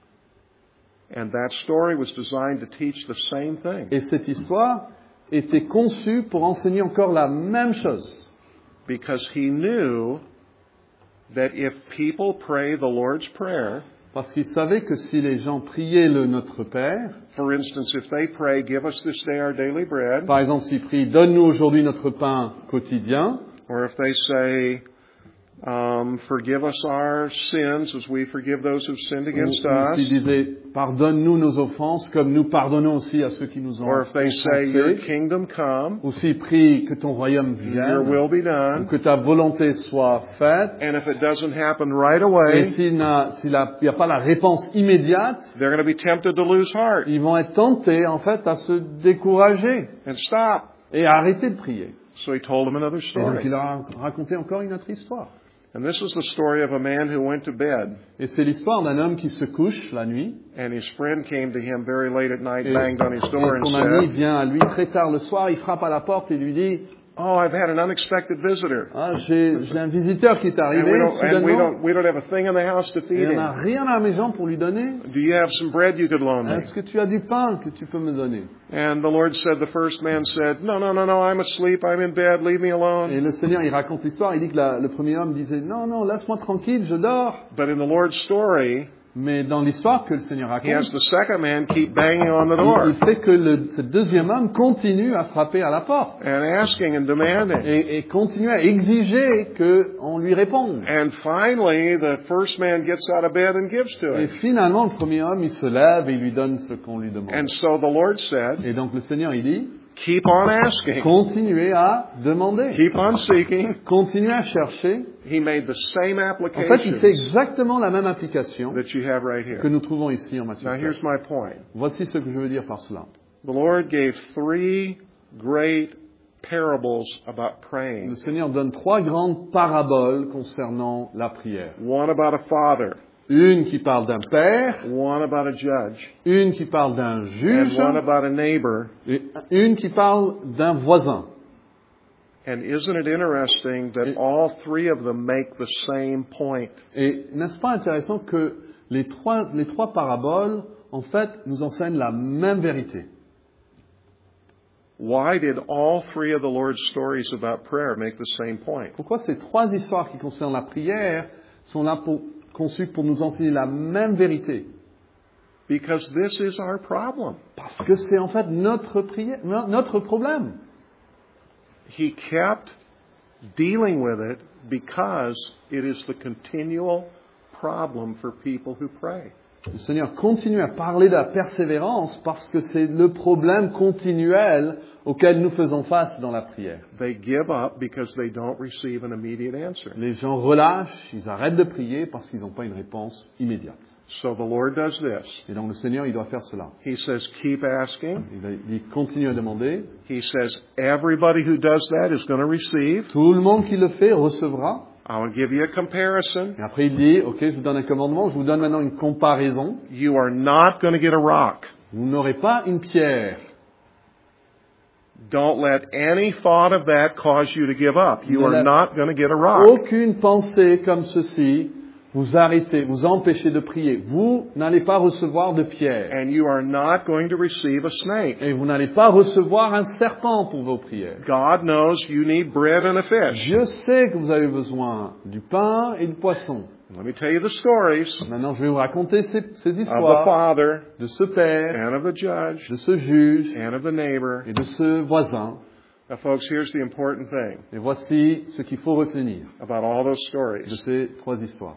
And that story was designed to teach the same thing. Et cette histoire était conçue pour enseigner encore la même chose. Because he knew that if people pray the Lord's Prayer, Parce qu'il savait que si les gens priaient le Notre Père, for instance, if they pray, give us this day our daily bread, par exemple s'ils prient, donne-nous aujourd'hui notre pain quotidien, or if they say, um, forgive us our sins as we forgive those who've sinned ou, against ou s'ils us, disaient, pardonne-nous nos offenses comme nous pardonnons aussi à ceux qui nous ont or if they say, your offensés, kingdom come, ou s'ils prient que ton royaume your vienne, will be ou done, que ta volonté soit faite, and if it doesn't happen right et away, s'il n'y a, s'il n'y a pas la réponse immédiate, they're going to be tempted to lose heart ils vont être tentés en fait à se décourager and stop. et à arrêter de prier. So he told them another Et donc story. il leur a raconté encore une autre histoire. And this is the story of a man who went to bed, Et c'est l'histoire d'un homme qui se couche la nuit, and his friend came to him very late at night, et, banged on his et door, and son ami said, vient à lui très tard le soir, il frappe à la porte et lui dit oh, I've had an unexpected visitor. ah, j'ai, j'ai un visiteur qui est And we arrivé don't, and we soudainement, don't, we don't have a thing in the house to et feed on n'a him. rien à la maison pour lui donner. Do you have some bread you could loan me? Est-ce que tu as du pain que tu peux me donner? And the Lord said, the first man said, no, no, no, no, I'm asleep, I'm in bed, leave me Et alone. le Seigneur, il raconte l'histoire, il dit que la- le premier homme disait non, non, laisse-moi tranquille, je dors. But in the Lord's story, Mais dans l'histoire que le Seigneur he has raconte, the second man keep banging on the il, door il fait que le, ce deuxième homme continue à frapper à la porte and asking and demanding. et, et continue à exiger qu'on lui réponde. And finally, the first man gets out of bed and gives to Et him. finalement, le premier homme, il se lève et il lui donne ce qu'on lui demande. And so the Lord said, Et donc le Seigneur, il dit, keep on asking, continuez à demander, keep on seeking. continuez à chercher. He made the same En fait, il applications fait exactement la même application that you have right que here. nous trouvons ici en Matthieu Now here's sept. my point. Voici ce que je veux dire par cela. The Lord gave three great parables about Le praying. Seigneur donne trois grandes paraboles concernant la prière. One about a father, Une qui parle d'un père, one about a judge, une qui parle d'un and juge, one about a neighbor. et une qui parle d'un voisin. And isn't it interesting that Et- all three of them make the same point? Et n'est-ce pas intéressant que les trois, les trois paraboles, en fait, nous enseignent la même vérité? Why did all three of the Lord's stories about prayer make the same point? Pourquoi ces trois histoires qui concernent la prière sont là pour, conçues pour nous enseigner la même vérité? Because this is our problem. Parce que c'est en fait notre prière, notre problème. He kept dealing with it because it is the continual problem for people who pray. Le Seigneur continue à parler de la persévérance parce que c'est le problème continuel auquel nous faisons face dans la prière. They give up because they don't receive an immediate answer. Les gens relâchent, ils arrêtent de prier parce qu'ils n'ont pas une réponse immédiate. So the Lord does this. Et donc le Seigneur, il doit faire cela. He says, keep asking. Il, va- il continue à demander. He says, everybody who does that is going to receive. Tout le monde qui le fait recevra. I will give you a comparison. Et après il dit, ok, je vous donne un commandement, je vous donne maintenant une comparaison. You are not going to get a rock. Vous n'aurez pas une pierre. Don't let any thought of that cause you to give up. You Ne are laisse not going to get a rock. Aucune pensée comme ceci vous arrêtez, vous empêchez de prier. Vous n'allez pas recevoir de pierre. And you are not going to receive a snake. Et vous n'allez pas recevoir un serpent pour vos prières. God knows you need bread and a fish. Dieu sait que vous avez besoin du pain et du poisson. Let me tell you the stories Maintenant, je vais vous raconter ces, ces of the histoires father de ce père, and of the judge de ce juge and of the neighbor. et de ce voisin. Now, folks, here's the important thing Et voici ce qu'il faut retenir about all those de stories. ces trois histoires.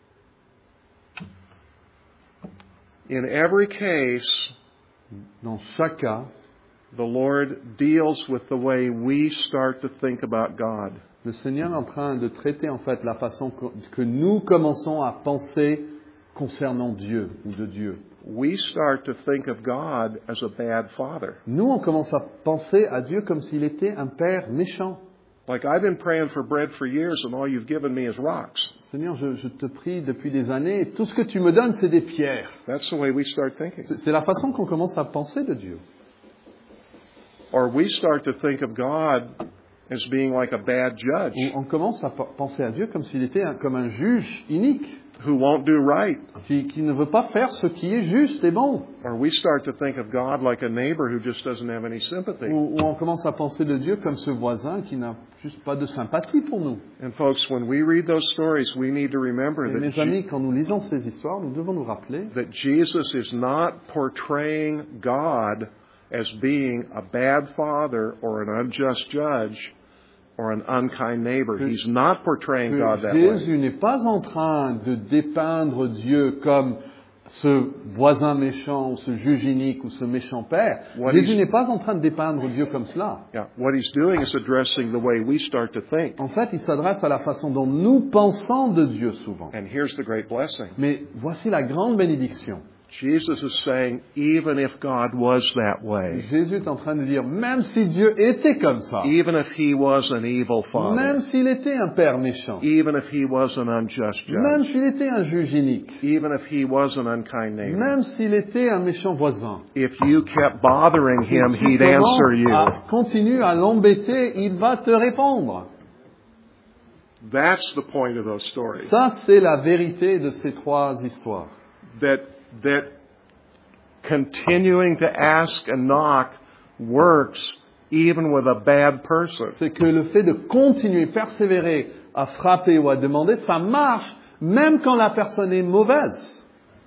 In every case, Dans chaque cas, the Lord deals with the way we start to think about God. le Seigneur est en train de traiter en fait la façon que, que nous commençons à penser concernant Dieu ou de Dieu. We start to think of God as a bad father. Nous, on commence à penser à Dieu comme s'il était un père méchant. Like, I've been praying for bread for years, and all you've given me is rocks. Seigneur, je, je te prie depuis des années, et tout ce que tu me donnes, c'est des pierres. That's the way we start thinking. C'est, c'est la façon qu'on commence à penser de Dieu. Or we start to think of God as being like a bad judge. Ou on commence à penser à Dieu comme s'il était un, comme un juge inique, Who won't do right. qui, qui ne veut pas faire ce qui est juste et bon. Or we start to think of God like a neighbor who just doesn't have any sympathy. Ou, ou on commence à penser de Dieu comme ce voisin qui n'a juste pas de sympathie pour nous. And folks, when we read those stories, we need to remember Et that, mes Je- amis, quand nous lisons ces histoires, nous devons nous rappeler that Jesus is not portraying God as being a bad father or an unjust judge or an unkind neighbor. Que- He's not portraying que God that way. Jésus n'est pas en train de dépeindre Dieu comme ce voisin méchant ou ce juge inique ou ce méchant père. What Jésus he's- n'est pas en train de dépeindre Dieu comme cela. Yeah, what he's doing is addressing the way we start to think. En fait, il s'adresse à la façon dont nous pensons de Dieu souvent. And here's the great blessing. Mais voici la grande bénédiction. Jesus is saying, even if God was that way, Jésus est en train de dire, même si Dieu était comme ça, even if he was an evil father, même s'il était un père méchant, even if he was an unjust même judge, s'il était un juge inique, even if he was an unkind neighbor, même s'il était un méchant voisin, if you kept bothering him, si tu he'd answer commences you. à continuer à l'embêter, il va te répondre. That's the point of those stories. Ça, c'est la vérité de ces trois histoires. That that continuing to ask and knock works even with a bad person. C'est que le fait de continuer, persévérer à frapper ou à demander, ça marche même quand la personne est mauvaise.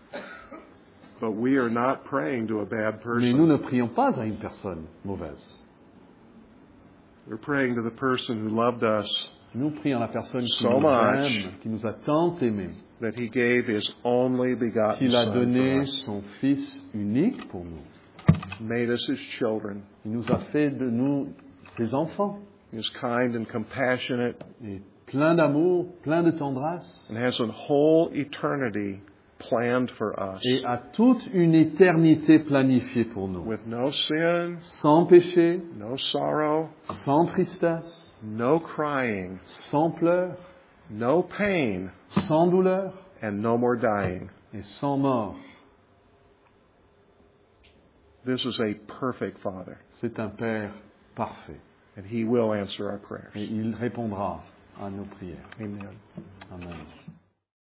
But we are not praying to a bad Mais nous person. ne prions pas à une personne mauvaise. We're praying to the person who loved us, Nous prions à la personne qui So nous much. aime, qui nous a tant aimés, that he gave his only begotten qu'il a Son donné for us, son Fils unique pour nous. made us his children. Il nous a fait de nous ses enfants, He is kind and compassionate et plein d'amour, plein de tendresse, and has a whole eternity planned for us et a toute une éternité planifiée pour nous. with no sin, Sans péché, no sorrow, sans tristesse, no crying, sans pleurs, no pain, sans douleur and no more dying. et sans mort. This is a perfect Father, C'est un Père parfait. and he will answer our Et prayers. il répondra à nos prières. Amen. Amen.